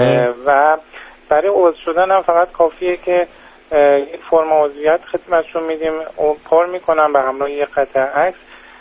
و برای عضو شدن هم فقط کافیه که یک فرم عضویت خدمتشون میدیم و پر میکنن به همراه یک قطعه عکس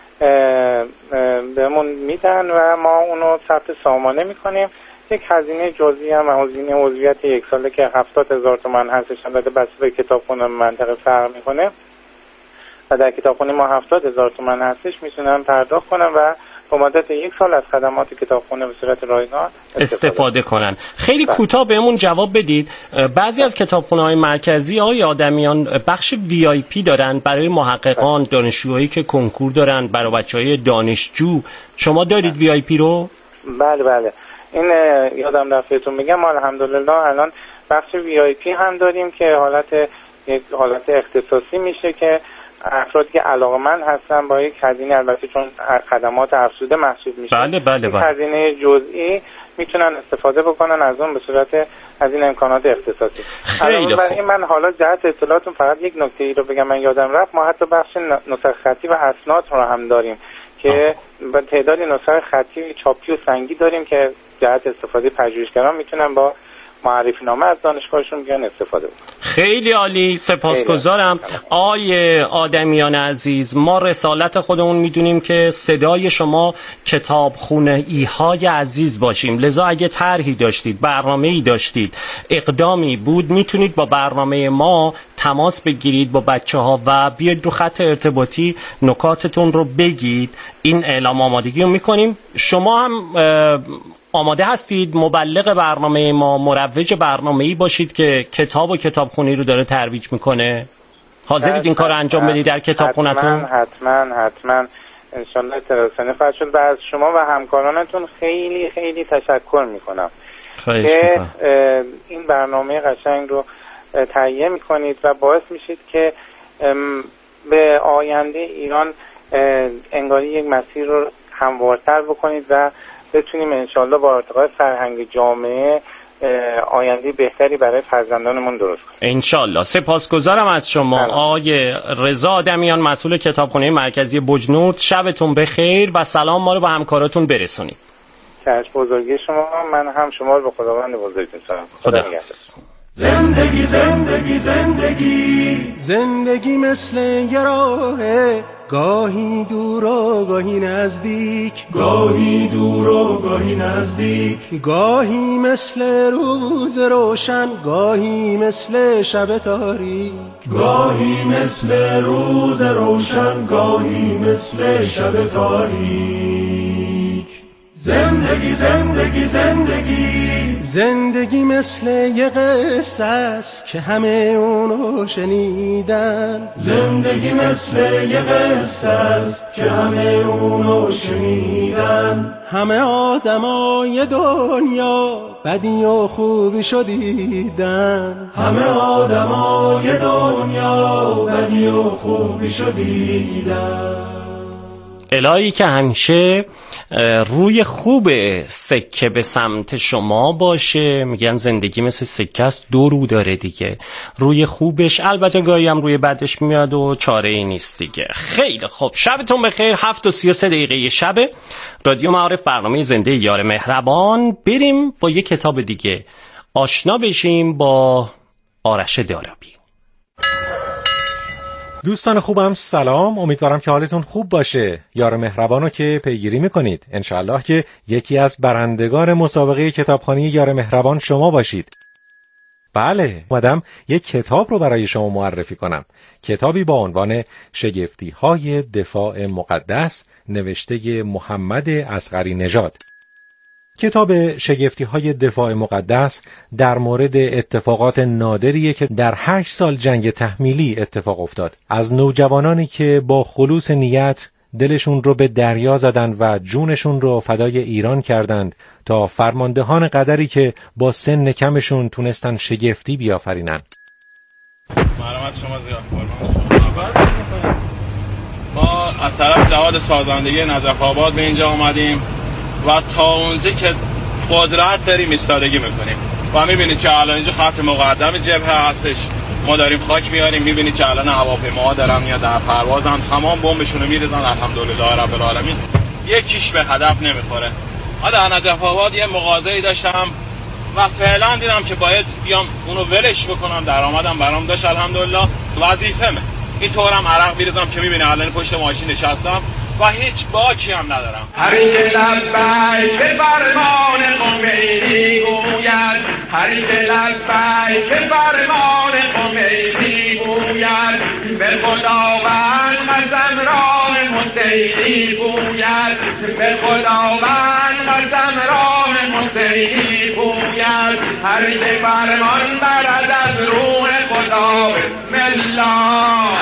بهمون میدن و ما اونو ثبت سامانه میکنیم. یک هزینه جزئی هم هزینه عضویت 1 ساله که 70,000 تومان هستش، البته بسته به کتابخونه منطقه فرق میکنه و در کتابخونه ما 70,000 تومان هستش، میتونن پرداخت کنن و به مدت 1 سال از خدمات کتابخونه به صورت رایگان استفاده کنن. خیلی کوتاه بهمون جواب بدید. بعضی از کتابخونه‌های مرکزی آقای آدمیان بخش VIP دارن برای محققان، دانشجوهایی که کنکور دارن، برای بچهای دانشجو. شما دارید VIP رو؟ بله این یادم رفتتون میگم، ما الحمدلله الان بخش VIP هم داریم که یک حالت اختصاصی میشه که افرادی که علاقه‌مند هستن با یک هزینه، البته چون خدمات افزوده محسوب میشه، بله. هزینه جزئی میتونن استفاده بکنن از اون به صورت از این امکانات اختصاصی. خیلی خوب. من حالا جهت اطلاعاتون فقط یک نکته ای رو بگم، من یادم رفت، ما حتی بخش نسخ خطی و اسناد رو هم داریم که با تعدادی نسخ خطی چاپی و سنگی داریم که جهت استفاده پژوهشگران میتونن با معرفی نامه از دانشگاهشون بیان استفاده بکنن. خیلی عالی، سپاسگزارم. آقای آدمیان عزیز، ما رسالت خودمون میدونیم که صدای شما کتابخونه‌ای های عزیز باشیم، لذا اگه طرحی داشتید، برنامه‌ای داشتید، اقدامی بود، میتونید با برنامه ما تماس بگیرید با بچه‌ها و بیاید رو خط ارتباطی نکاتتون رو بگید. این اعلام آمادگی رو میکنیم. شما هم آماده هستید مبلغ برنامه ما، مروج برنامه‌ای باشید که کتاب و کتابخونی رو داره ترویج میکنه؟ حاضرید این کار رو انجام بدید در کتابخونه‌تون؟ حتما انشالله اطلاع خواهد شد. و از شما و همکارانتون خیلی خیلی تشکر میکنم که این برنامه قشنگ رو تهیه میکنید و باعث میشید که به آینده ایران انگاری یک مسیر رو هموارتر بکنید و بتونیم انشالله با ارتقای فرهنگ جامعه آینده بهتری برای فرزندانمون درست کنیم انشالله. سپاسگزارم از شما آقای رضا آدمیان، مسئول کتابخانه مرکزی بجنورد. شبتون بخیر و سلام ما رو به همکاراتون برسونید. چشم بزرگی شما، من هم شما رو به خداوند بزرگتون سلام. خدا حافظ. زندگی زندگی زندگی زندگی مثل یه راهه، گاهی دور و گاهی نزدیک، گاهی دور و گاهی نزدیک، گاهی مثل روز روشن، گاهی مثل شب تاریک، گاهی مثل روز روشن، گاهی مثل شب تاریک. زندگی زندگی زندگی زندگی مثل یه قصه است که همه اونو شنیدن، زندگی مثل یه قصه است که همه اونو شنیدن، همه آدمای دنیا بدی و خوبیشو دیدن، همه آدمای دنیا بدی و خوبیشو دیدن. الهی که همیشه روی خوب سکه به سمت شما باشه. میگن زندگی مثل سکه است، دو رو داره دیگه، روی خوبش البته گاهی هم روی بدش میاد و چاره ای نیست دیگه. خیلی خوب، شبتون بخیر. 7:33 شب، رادیو معارف، برنامه زنده یار مهربان. بریم با یک کتاب دیگه آشنا بشیم با آرش دارابی. دوستان خوبم سلام، امیدوارم که حالتون خوب باشه. یار مهربانو که پیگیری میکنید، انشالله که یکی از برندگان مسابقه کتابخوانی یار مهربان شما باشید. بله، اومدم یک کتاب رو برای شما معرفی کنم، کتابی با عنوان شگفتی‌های دفاع مقدس، نوشته محمد اصغری نژاد. کتاب شگفتی‌های دفاع مقدس در مورد اتفاقات نادریه که در 8 سال جنگ تحمیلی اتفاق افتاد، از نوجوانانی که با خلوص نیت دلشون رو به دریا زدند و جونشون رو فدای ایران کردند، تا فرماندهان قدری که با سن کمشون تونستن شگفتی بیافرینن. مرحمت شما زیاد ما از طرف جهاد سازندگی نجف آباد به اینجا آمدیم و تا اونجا که قدرت داریم ایستادگی میکنیم و میبینید که الان اینجا خط مقدم جبهه هستش، ما داریم خاک میاریم. میبینید که الان هواپیماها دارن میاد در پروازن، تمام بمبشونو میریزن، الحمدلله رب العالمین یکیش به هدف نمیخوره. در نجف آباد یه مغازه‌ای داشتم و فعلا دیدم که باید بیام اونو ولش بکنم. درآمدم برام داشت الحمدلله، وظیفه‌مه. اینطورم عرق میریزم که میبینه الان پشت ماشین نشستم و هیچ باکی هم ندارم. حریف لبیک به فرمان خمینی گوید، حریف لبیک به فرمان خمینی گوید، به خداوند قسم راه حسینی گوید، به خداوند قسم راه حسینی گوید، حریف فرمان برد از روح خدا بسم الله.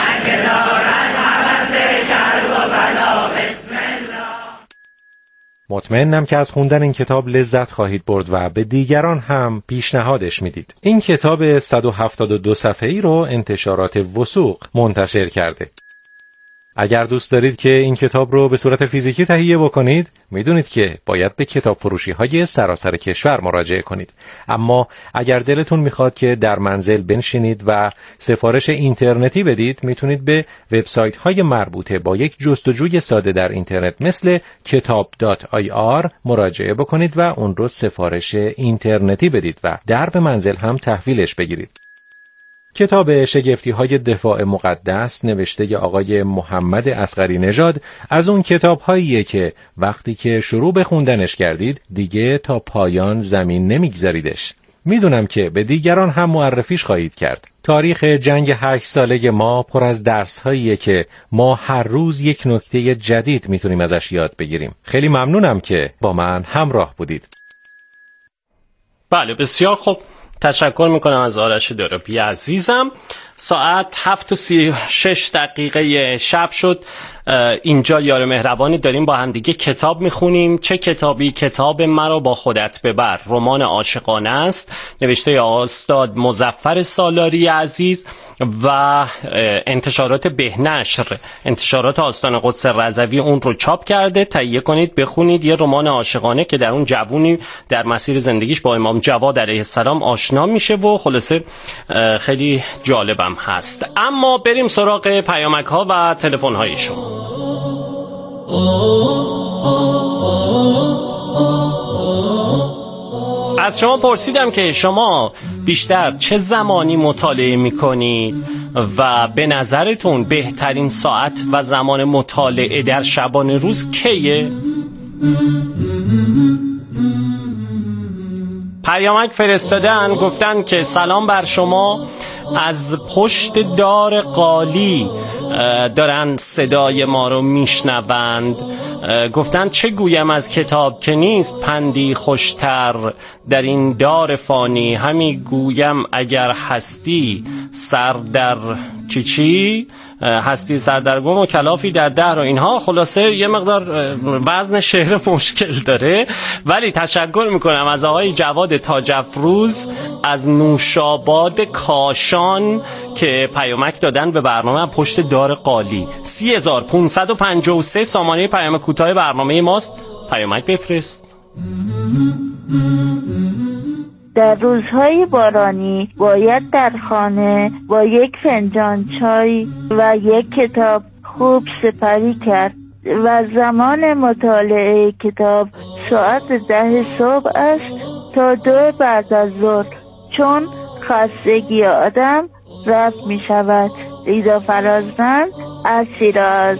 مطمئنم که از خوندن این کتاب لذت خواهید برد و به دیگران هم پیشنهادش میدید. این کتاب 172 صفحه‌ای رو انتشارات وثوق منتشر کرده. اگر دوست دارید که این کتاب رو به صورت فیزیکی تهیه بکنید، میدونید که باید به کتاب فروشی‌های سراسر کشور مراجعه کنید. اما اگر دلتون میخواد که در منزل بنشینید و سفارش اینترنتی بدید، میتونید به وبسایت‌های مربوطه با یک جستجوی ساده در اینترنت مثل kitab.ir مراجعه بکنید و اون رو سفارش اینترنتی بدید و در به منزل هم تحویلش بگیرید. کتاب شگفتی‌های دفاع مقدس نوشته آقای محمد اصغری نژاد از اون کتاب‌هاییه که وقتی که شروع به خوندنش کردید دیگه تا پایان زمین نمیگذاریدش. میدونم که به دیگران هم معرفیش خواهید کرد. تاریخ جنگ 8 ساله ما پر از درس‌هاییه که ما هر روز یک نکته جدید میتونیم ازش یاد بگیریم. خیلی ممنونم که با من همراه بودید. بله، بسیار خوب. تشکر میکنم از آرش دارابی عزیزم. ساعت 7:36 شب شد. اینجا یار مهربانی داریم با هم دیگه کتاب میخونیم. چه کتابی؟ کتاب مرا با خودت ببر، رمان عاشقانه است، نوشته استاد مظفر سالاری عزیز و انتشارات بهنشر، انتشارات آستان قدس رضوی اون رو چاپ کرده. تهیه کنید بخونید. یه رمان عاشقانه که در اون جوونی در مسیر زندگیش با امام جواد علیه السلام آشنا میشه و خلاصه خیلی جالبم هست. اما بریم سراغ پیامک ها و تلفن هایشون. از شما پرسیدم که شما بیشتر چه زمانی مطالعه میکنید و به نظرتون بهترین ساعت و زمان مطالعه در شبانه روز کیه؟ پیامک فرستادن، گفتن که سلام بر شما، از پشت دار قالی دارن صدای ما رو میشنوند. گفتن چه گویم از کتاب که نیست پندی خوشتر در این دار فانی، همی گویم اگر هستی سر در چی هستی سردرگم و کلافی در دهر و اینها. خلاصه یه مقدار وزن شعر مشکل داره، ولی تشکر میکنم از آقای جواد تاج‌افروز از نوشاباد کاشان که پیامک دادن به برنامه پشت دار قالی. 30553 سامانه پیام کوتاه برنامه ماست. پیامک بفرست. در روزهای بارانی باید در خانه با یک فنجان چای و یک کتاب خوب سپری کرد و زمان مطالعه کتاب ساعت 10 صبح است تا 2 بعد از ظهر، چون خستگی آدم رفع می شود. لیدا فرازمند از شیراز.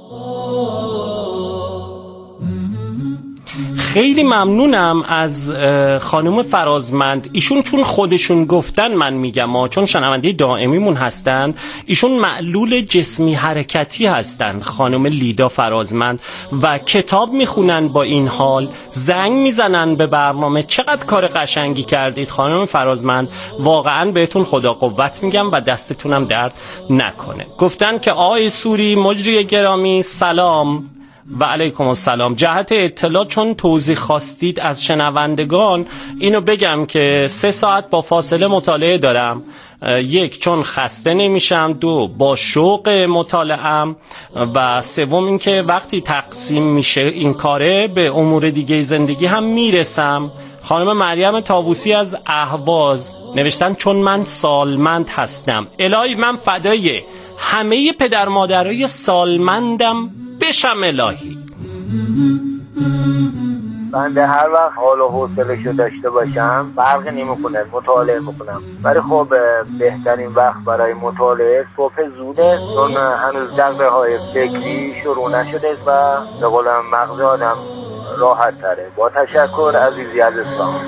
خیلی ممنونم از خانم فرازمند. ایشون چون خودشون گفتن من میگم چون شنونده دائمیمون هستن، ایشون معلول جسمی حرکتی هستن، خانم لیدا فرازمند، و کتاب میخونن. با این حال زنگ میزنن به برنامه. چقدر کار قشنگی کردید خانم فرازمند، واقعا بهتون خدا قوت میگم و دستتونم درد نکنه. گفتن که آقای سوری مجری گرامی سلام. و علیکم السلام. جهت اطلاع چون توضیح خواستید از شنوندگان، اینو بگم که 3 ساعت با فاصله مطالعه دارم. 1 چون خسته نمیشم، 2 با شوق مطالعه‌ام، و 3 اینکه وقتی تقسیم میشه این کاره به امور دیگه زندگی هم میرسم. خانم مریم طاووسی از اهواز نوشتن چون من سالمند هستم. الهی من فدای همه پدر مادرای سالمندم بشم الهی. بنده هر وقت حال و حوصله‌شو داشته باشم فرقی نمی‌کنه مطالعه میکنم، ولی خب بهترین وقت برای مطالعه صبح زوده، چون هنوز دغدغه‌های فکری شروع نشده و به قولم مغز آدم راحت تره. با تشکر عزیزی از اسلام.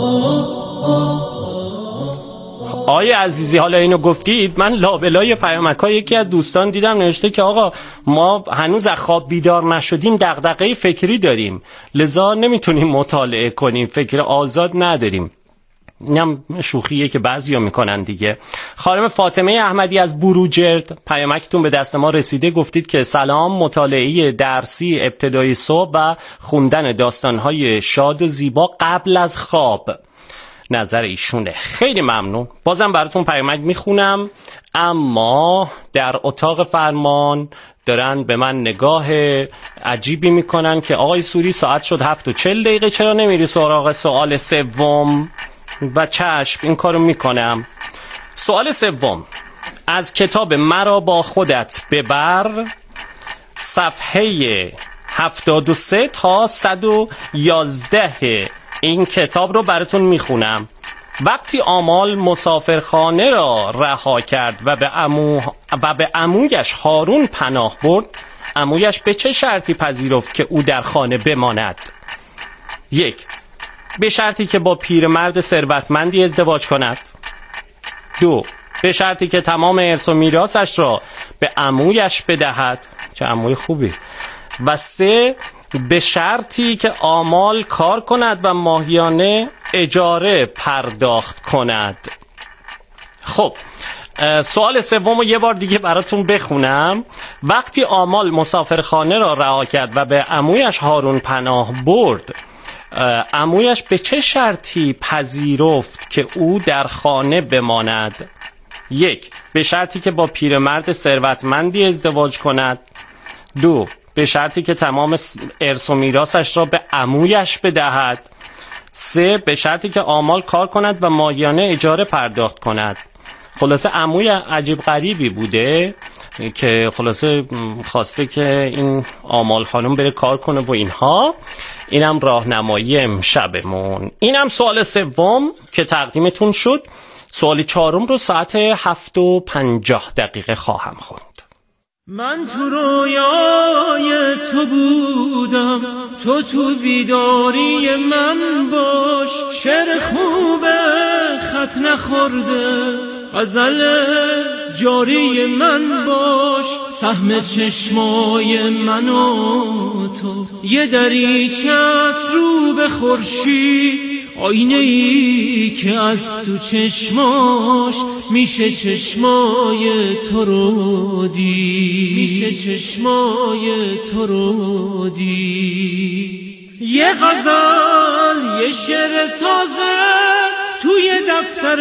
آقای عزیزی حالا اینو گفتید، من لابلای پیامک‌ها یکی از دوستان دیدم نوشته که آقا ما هنوز از خواب بیدار نشدیم، دغدغه فکری داریم، لذا نمیتونیم مطالعه کنیم، فکر آزاد نداریم. اینم شوخیه که بعضیا میکنن دیگه. خانم فاطمه احمدی از بروجرد، پیامکتون به دست ما رسیده، گفتید که سلام، مطالعه درسی ابتدای صبح و خوندن داستان‌های شاد و زیبا قبل از خواب نظر ایشونه. خیلی ممنون. بازم براتون پیامک میخونم، اما در اتاق فرمان دارن به من نگاه عجیبی میکنن که آقای سوری ساعت شد 7:40، چرا نمیری سراغ سوال سوم؟ و چشم این کارو میکنم. سوال سوم از کتاب مرا با خودت ببر، صفحه 73 تا 111 این کتاب رو براتون میخونم. وقتی آمال مسافرخانه را رها کرد و به عمویش هارون پناه برد، عمویش به چه شرطی پذیرفت که او در خانه بماند؟ 1. به شرطی که با پیرمرد ثروتمندی ازدواج کند. 2. به شرطی که تمام ارث و میراثش را به عمویش بدهد. چه عموی خوبی. و 3. به شرطی که آمال کار کند و ماهیانه اجاره پرداخت کند. خب سوال سوم رو یه بار دیگه براتون بخونم. وقتی آمال مسافرخانه را رها کرد و به عمویش هارون پناه برد، عمویش به چه شرطی پذیرفت که او در خانه بماند؟ 1. به شرطی که با پیرمرد ثروتمندی ازدواج کند. 2. به شرطی که تمام ارث و میراثش را به عمویش بدهد. 3. به شرطی که آمال کار کند و ماهیانه اجاره پرداخت کند. خلاصه عموی عجیب غریبی بوده که خلاصه خواسته که این آمال خانم بره کار کنه و اینها. اینم راهنمایی امشبمون. اینم سوال سوم که تقدیمتون شد. سوال چهارم رو ساعت 7:50 خواهم خوند. من تو رویای تو بودم، تو بیداری من باش، شعر خوبه خط نخورده، غزل جاری من باش، سهم چشمای من و تو، یه دریچه است رو به خورشید، آینه ای که از تو چشماش میشه چشمای تو رو دید، میشه چشمای تو رو دید. یه غزل یه شعر تازه توی دفتر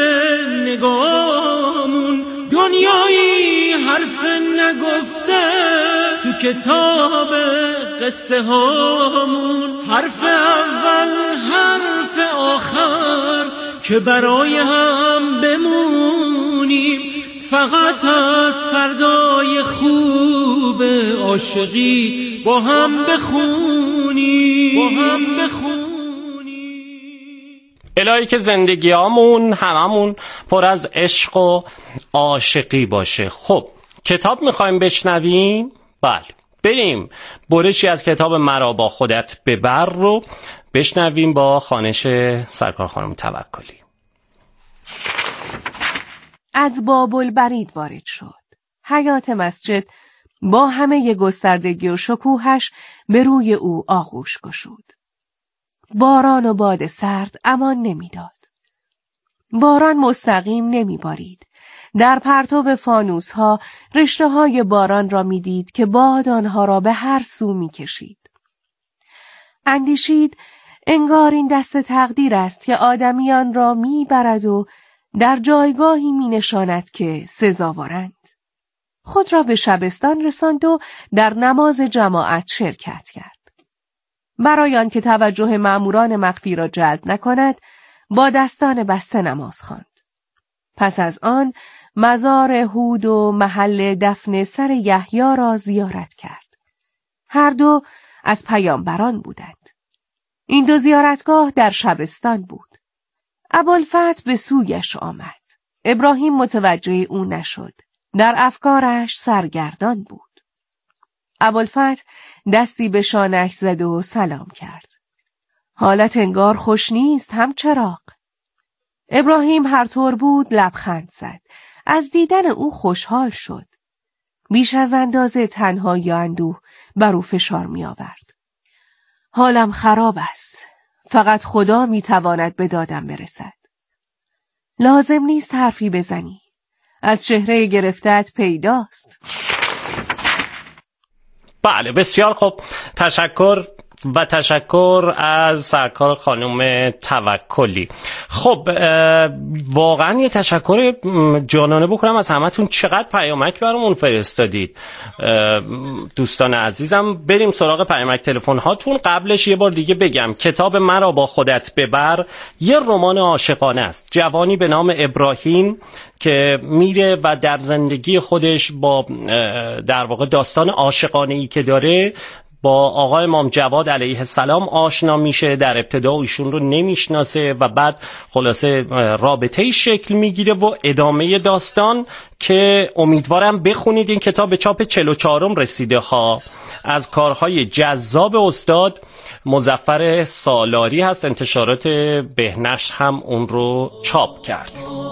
نگامون، دنیایی حرف نگفته تو کتاب قصه هامون، حرف اول حرف آخر که برای هم بمونیم، فقط از فردای خوب عاشقی با هم بخونیم. الهی که زندگیامون هممون پر از عشق و عاشقی باشه. خب کتاب میخوایم بشنویم؟ بله، بریم برشی از کتاب مرا با خودت ببر رو بشنویم با خوانش سرکار خانم توکلی. از باب البرید وارد شد. حیاط مسجد با همه گستردگی و شکوهش به روی او آغوش گشود. باران و باد سرد امان نمیداد. باران مستقیم نمیبارید. در پرتو فانوس ها رشته های باران را میدید که باد آنها را به هر سو میکشید. اندیشید انگار این دست تقدیر است که آدمیان را میبرد و در جایگاهی مینشاند که سزاوارند. خود را به شبستان رساند و در نماز جماعت شرکت کرد. برای آنکه توجه مأموران مخفی را جلب نکند، با دستان بسته نماز خواند. پس از آن مزار هود و محل دفن سر یحیی را زیارت کرد. هر دو از پیامبران بودند. این دو زیارتگاه در شبستان بود. ابوالفتح به سویش آمد. ابراهیم متوجه او نشد. در افکارش سرگردان بود. ابوالفتح دستی به شانه‌اش زد و سلام کرد. حالت انگار خوش نیست همچراغ. ابراهیم هر طور بود لبخند زد. از دیدن او خوشحال شد. بیش از اندازه تنهایی و اندوه بر او فشار می آورد. حالم خراب است. فقط خدا می تواند به دادم برسد. لازم نیست حرفی بزنی. از چهره گرفته‌ات پیداست. بله بسیار خوب. تشکر از سرکار خانم توکلی. خب واقعا یه تشکر جانانه بکنم از همتون. چقدر پیامک برامون فرستادید دوستان عزیزم. بریم سراغ پیامک تلفن هاتون. قبلش یه بار دیگه بگم کتاب مرا با خودت ببر یه رمان عاشقانه است. جوانی به نام ابراهیم که میره و در زندگی خودش با در واقع داستان عاشقانه‌ای که داره با آقای امام جواد علیه السلام آشنا میشه. در ابتدا ایشون رو نمیشناسه و بعد خلاصه رابطه‌ای شکل میگیره و ادامه داستان که امیدوارم بخونید. این کتاب به چاپ 44م رسیده ها. از کارهای جذاب استاد مظفر سالاری هست. انتشارات بهنشر هم اون رو چاپ کرده.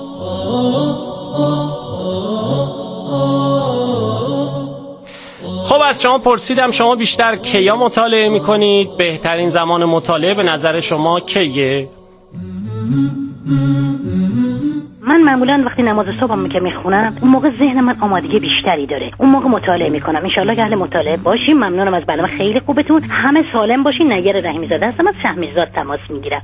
خب از شما پرسیدم شما بیشتر کیا مطالعه میکنید؟ بهترین زمان مطالعه به نظر شما کیه؟ من معمولا وقتی نماز صبحم که میخونم اون موقع ذهن من آمادگی بیشتری داره. اون موقع مطالعه میکنم. انشالله که اهل مطالعه باشیم. ممنونم از برنامه خیلی خوبتون. همه سالم باشین. نیر رحیمی زاده هستم از شهمیزاد تماس میگیرم.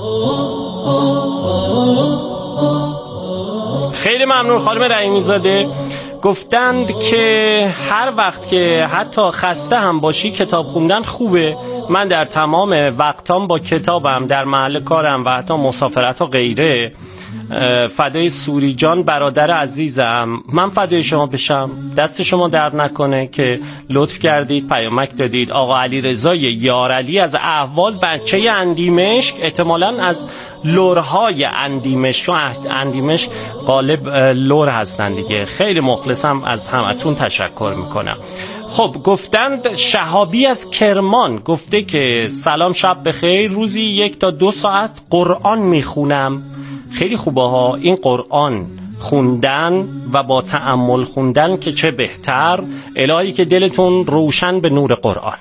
خیلی ممنون خانم رحیمی زاده. گفتند که هر وقت که حتی خسته هم باشی کتاب خوندن خوبه. من در تمام وقتام با کتابم در محل کارم و حتی مسافرت و غیره. فدای سوری جان برادر عزیزم. من فدای شما بشم. دست شما درد نکنه که لطف کردید پیامک دادید. آقا علی رضای یارعلی از اهواز بچه اندیمشک، احتمالاً از لورهای اندیمشک، چون اندیمشک غالب لور هستن دیگه. خیلی مخلصم از همتون تشکر میکنم. خب گفتند شهابی از کرمان گفته که سلام شب بخیر. روزی 1 تا 2 ساعت قرآن میخونم. خیلی خوبه ها این قرآن خوندن و با تأمل خوندن که چه بهتر. الهی که دلتون روشن به نور قرآن.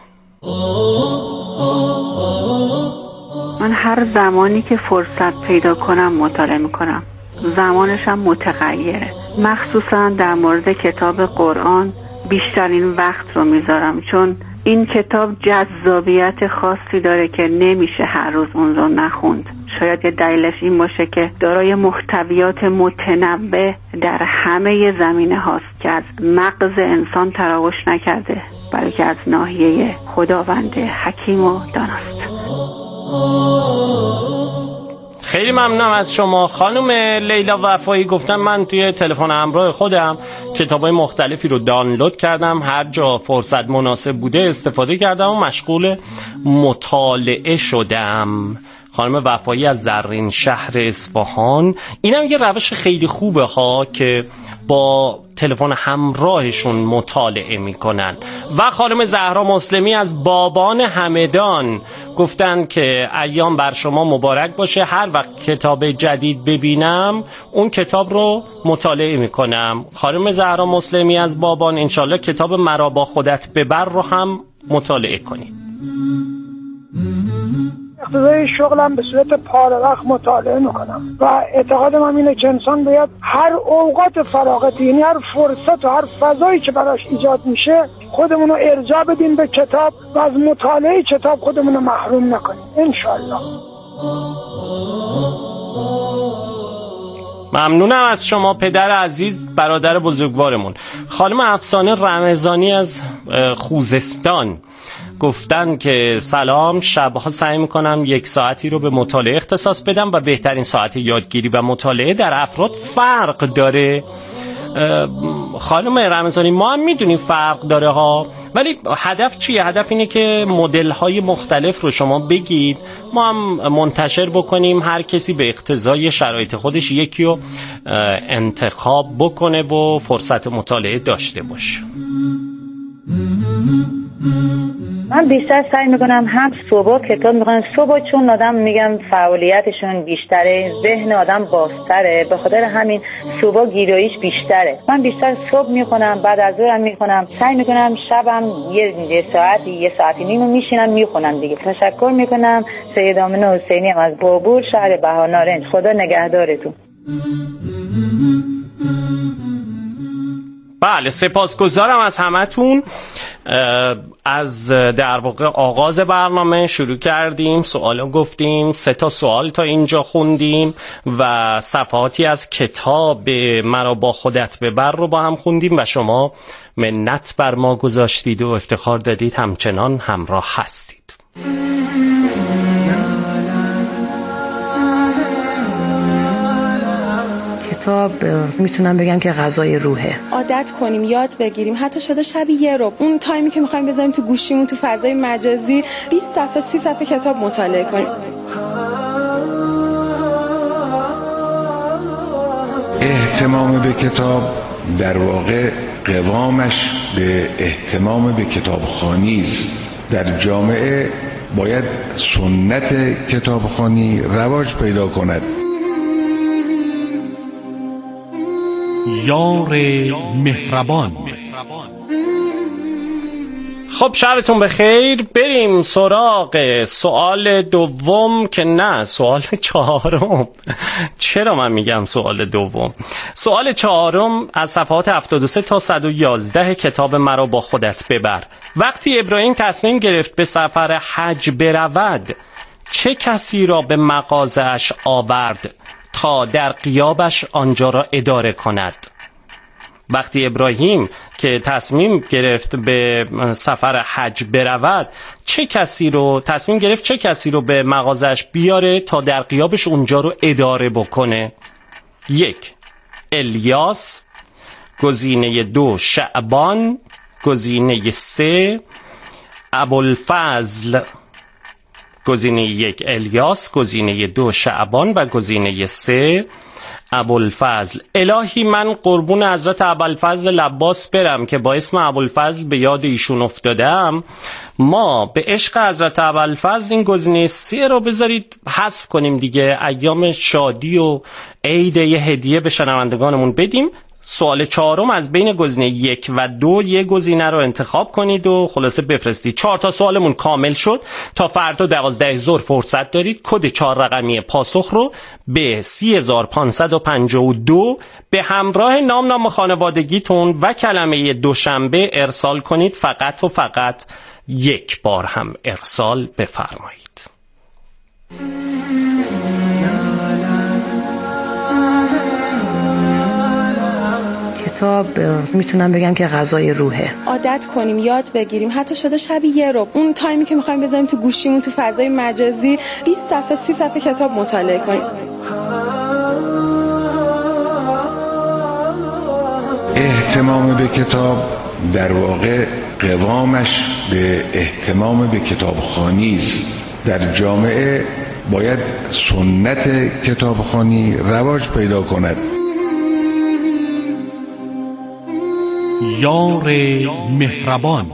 من هر زمانی که فرصت پیدا کنم مطالعه میکنم. زمانشم متغیره. مخصوصا در مورد کتاب قرآن بیشترین وقت رو میذارم چون این کتاب جذابیت خاصی داره که نمیشه هر روز اون رو نخوند. شاید یه دلیلش این باشه که دارای محتویات متنوع در همه زمینه هاست که از مغز انسان تراوش نکرده بلکه از ناحیه خداوند حکیم و داناست. خیلی ممنونم از شما خانم لیلا وفایی. گفتم من توی تلفن همراه خودم کتابای مختلفی رو دانلود کردم. هر جا فرصت مناسب بوده استفاده کردم و مشغول مطالعه شدم. خانم وفایی از زرین شهر اصفهان. اینم یه روش خیلی خوبه ها که با تلفن همراهشون مطالعه میکنن. و خانم زهرا مسلمی از بابان همدان گفتن که ایام بر شما مبارک باشه. هر وقت کتاب جدید ببینم اون کتاب رو مطالعه میکنم. خانم زهرا مسلمی از بابان انشالله کتاب مرا با خودت ببر رو هم مطالعه کنید. اقتضای شغلم به صورت پاره وقت مطالعه میکنم و اعتقادم هم اینه که انسان باید هر اوقات فراغت، یعنی هر فرصت و هر فضایی که براش ایجاد میشه خودمون رو ارجاع بدیم به کتاب و از مطالعه کتاب خودمون رو محروم نکنیم انشالله. ممنونم از شما پدر عزیز برادر بزرگوارمون. خانم افسانه رمضانی از خوزستان گفتن که سلام، شبها سعی میکنم 1 ساعتی رو به مطالعه اختصاص بدم و بهترین ساعت یادگیری و مطالعه در افراد فرق داره. خانم رمضانی ما هم میدونیم فرق داره ها، ولی هدف چیه؟ هدف اینه که مدل‌های مختلف رو شما بگید، ما هم منتشر بکنیم، هر کسی به اقتضای شرایط خودش یکی رو انتخاب بکنه و فرصت مطالعه داشته باشه. من بیشتر سعی میکنم هم صبح کتاب میخونم، صبح چون آدم میگم فعالیتشون بیشتره، ذهن آدم بازتره، به خاطر همین صبح گیراییش بیشتره. من بیشتر صبح میخونم، بعد از ظهرم میخونم، سعی میکنم شبم یه ساعتی نیمو میشینم میخونم دیگه. تشکر میکنم. سید آمین حسینی هم از بابور، شهر بهارنارنج. خدا نگهدارتون. بله، سپاسگزارم از همتون. از در واقع آغاز برنامه شروع کردیم، سوالا گفتیم، 3 سوال تا اینجا خوندیم و صفحاتی از کتاب مرا با خودت ببر رو با هم خوندیم و شما منت بر ما گذاشتید و افتخار دادید همچنان همراه هستید. کتاب میتونم بگم که غذای روحه. عادت کنیم، یاد بگیریم، حتی شده شبی یه رو اون تایمی که میخوایم بذاریم تو گوشیمون تو فضای مجازی 20 صفحه 30 صفحه کتاب مطالعه کنیم. اهتمام به کتاب در واقع قوامش به اهتمام به کتابخوانی است. در جامعه باید سنت کتابخوانی رواج پیدا کند. یار مهربان. خب شبتون بخیر. بریم سراغ سوال دوم، که نه، سوال 4. چرا من میگم سوال دوم؟ سوال 4 از صفحات 73 تا 111 کتاب مرا با خودت ببر. وقتی ابراهیم تصمیم گرفت به سفر حج برود، چه کسی را به مغازه‌اش آورد تا در غیابش آنجا را اداره کند؟ وقتی ابراهیم که تصمیم گرفت به سفر حج برود، چه کسی رو به مغازش بیاره تا در غیابش اونجا رو اداره بکنه؟ 1. الیاس. گزینه 2 شعبان. گزینه 3 ابوالفضل. گزینه 1 الیاس، گزینه 2 شعبان و گزینه 3 ابوالفضل. الهی من قربون حضرت ابوالفضل عباس برم که با اسم ابوالفضل به یاد ایشون افتادم. ما به عشق حضرت ابوالفضل این گزینه 3 رو بذارید حذف کنیم دیگه. ایام شادی و عید یه هدیه به شنوندگانمون بدیم. سوال 4 از بین گزینه 1 و 2 یه گزینه رو انتخاب کنید و خلاصه بفرستید. 4 تا سوالمون کامل شد. تا فردا 12 ظهر فرصت دارید کد 4 رقمی پاسخ رو به 30552 به همراه نام خانوادگیتون و کلمه دوشنبه ارسال کنید. فقط و فقط 1 بار هم ارسال بفرمایید. کتاب میتونم بگم که غذای روحه. عادت کنیم، یاد بگیریم، حتی شده شبی یه رو اون تایمی که میخوایم بذاریم تو گوشیمون تو فضای مجازی 20 صفحه 30 صفحه کتاب مطالعه کنیم. اهتمام به کتاب در واقع قوامش به اهتمام به کتابخوانی است. در جامعه باید سنت کتابخوانی رواج پیدا کند. یار مهربان.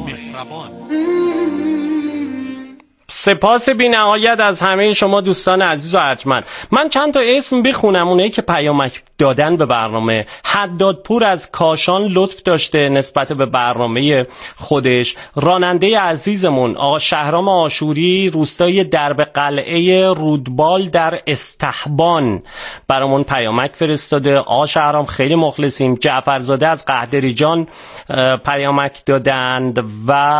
سپاس بی نهایت از همه شما دوستان عزیز و ارجمند. من چند تا اسم بخونم، اونایی که پیامک دادن به برنامه. حدادپور از کاشان لطف داشته نسبت به برنامه خودش. راننده عزیزمون آقا شهرام آشوری، روستای درب قلعه رودبال در استحبان، برامون پیامک فرستاده. آقا شهرام خیلی مخلصیم. جعفرزاده از قهدریجان پیامک دادند و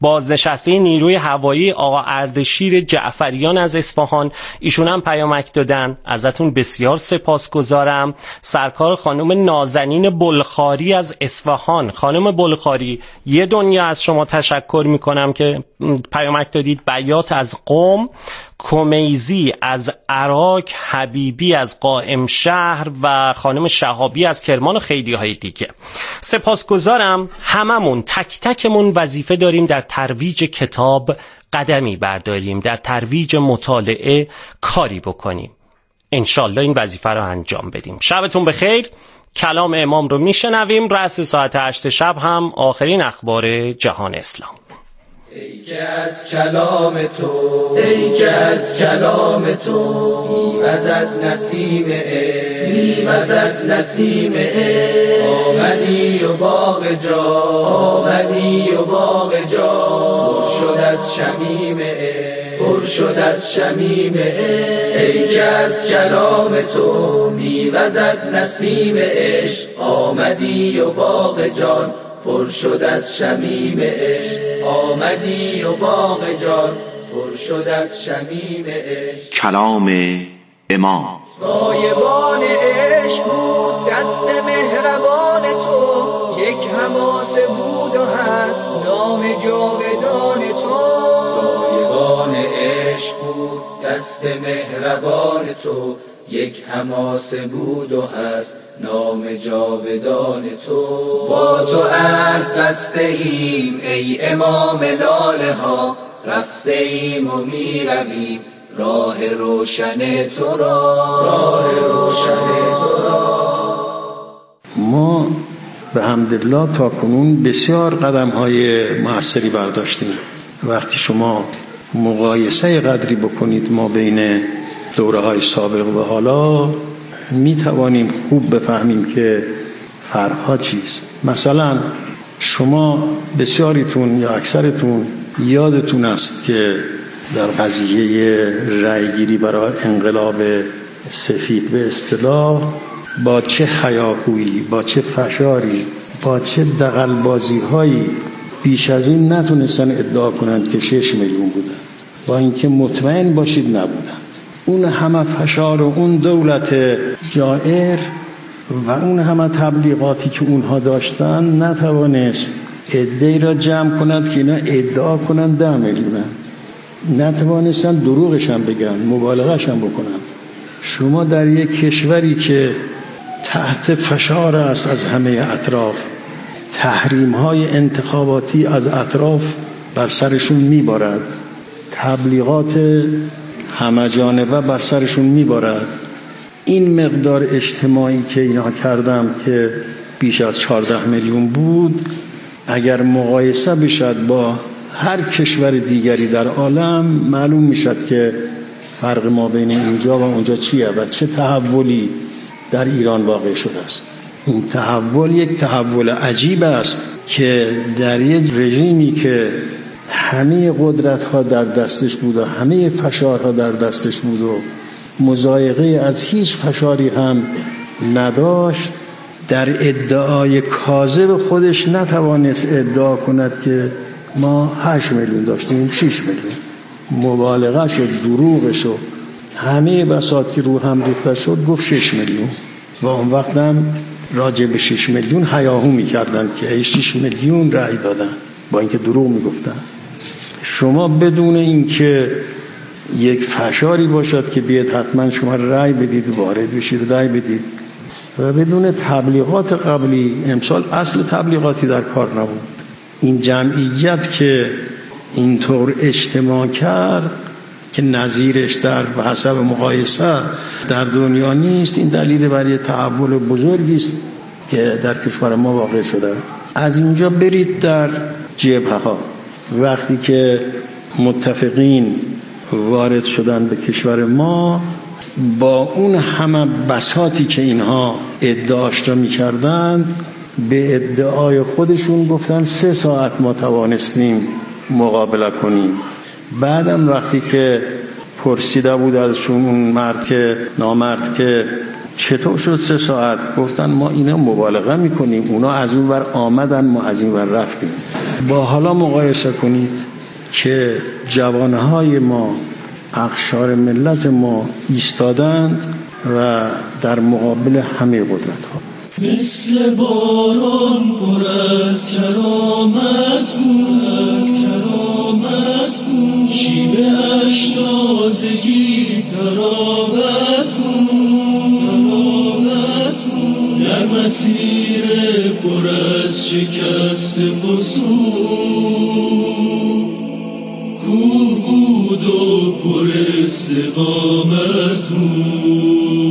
بازنشسته نیروی هوایی آقا اردشیر جعفریان از اصفهان، ایشون هم پیامک دادن، ازتون بسیار سپاسگزارم. سرکار خانم نازنین بلخاری از اصفهان، خانم بلخاری یه دنیا از شما تشکر میکنم که پیامک دادید. بیات از قم، کمیزی از عراق، حبیبی از قائم شهر و خانم شهابی از کرمان و خیلی های دیگه. سپاسگزارم. هممون تک تکمون وظیفه داریم در ترویج کتاب قدمی برداریم، در ترویج مطالعه کاری بکنیم. انشالله این وظیفه رو انجام بدیم. شبتون بخیر. کلام امام رو میشنویم. رأس ساعت 8 شب هم آخرین اخبار جهان اسلام. ای که از کلام تو، ای که از کلام تو میوزد نسیم عشق، میوزد نسیم عشق. آمدی و باغ جا، آمدی و باغ جا پر شد از شمیم عشق، پر شد از شمیم عشق. ای که از کلام تو میوزد نسیم عشق، آمدی و باغ جان پر شد از شمیم عشق. آمدی و باغ جان پر شد از شمیم عشق. کلام امام. سایبان عشق بود دست مهربان تو، یک حماسه بود و هست نام جاودان تو. سایبان عشق بود دست مهربان تو، یک حماسه بود و هست نام جاودان تو. با تو عهد بسته ایم ای امام لاله ها، رفته ایم و می رویم راه روشن تو را، راه روشن تو را. ما به حمدالله تا کنون بسیار قدم‌های موثری برداشتیم. وقتی شما مقایسه قدری بکنید ما بین دوره‌های سابق و حالا، می توانیم خوب بفهمیم که فرق‌ها چیست. مثلا شما بسیاریتون یا اکثرتون یادتون است که در قضیه رأیگیری برای انقلاب سفید به اصطلاح با چه هیاهویی، با چه فشاری، با چه دغل‌بازی‌هایی بیش از این نتونستن ادعا کنند که 6 میلیون بودند، با اینکه مطمئن باشید نبودند. اون همه فشار و اون دولت جائر و اون همه تبلیغاتی که اونها داشتن نتوانست عده‌ای را جمع کند که اینا ادعا کنند 10 میلیونند. نتوانستن دروغش هم بگن، مبالغه‌ش هم بکنن. شما در یک کشوری که تحت فشار است از همه اطراف، تحریم‌های انتخاباتی از اطراف بر سرشون میبارد، تبلیغات همه جانبه بر سرشون میبارد. این مقدار اجتماعی که اینا کردم که بیش از 14 میلیون بود، اگر مقایسه بشد با هر کشور دیگری در عالم، معلوم میشد که فرق ما بین اینجا و اونجا چیه و چه تحولی در ایران واقع شده است. این تحول یک تحول عجیب است که در یک رژیمی که همه قدرت‌ها در دستش بود و همه فشارها در دستش بود و مضایقه از هیچ فشاری هم نداشت، در ادعای کاذب خودش نتوانست ادعا کند که ما 8 میلیون داشتیم، 6 میلیون. مبالغه شد، دروغ شد، همه بساط که رو هم ریخته شد گفت 6 میلیون و اون وقت هم راجع به 6 میلیون هیاهو می‌کردند که 6 میلیون رأی دادن، با اینکه دروغ میگفتن. شما بدون اینکه یک فشاری باشد که بیاد حتما شما رأی بدید، وارد بشید رأی بدید، و بدون تبلیغات قبلی، امسال اصل تبلیغاتی در کار نبود. این جمعیت که اینطور اجتماع کرد که نظیرش در حسب مقایسه در دنیا نیست، این دلیل برای تحول بزرگی است که در کشور ما واقع شده. از اینجا برید در جبهه ها، وقتی که متفقین وارد شدن به کشور ما، با اون همه بساطی که اینها ادعاش را می‌کردند، به ادعای خودشون گفتن 3 ساعت ما توانستیم مقابله کنیم. بعدم وقتی که پرسیده بود ازشون اون مرد که نامرد که چطور شد 3 ساعت، گفتن ما اینا مبالغه میکنیم، اونا از اون ور آمدن ما از این ور رفتیم. با حالا مقایسه کنید که جوانهای ما، اقشار ملت ما ایستادند و در مقابل همه قدرت ها مثل باران پر از کرامت بود، شیوه اش نازگی تراوت بود، در مسیر پر از شکست فسون کور بود و پر استقامت بود.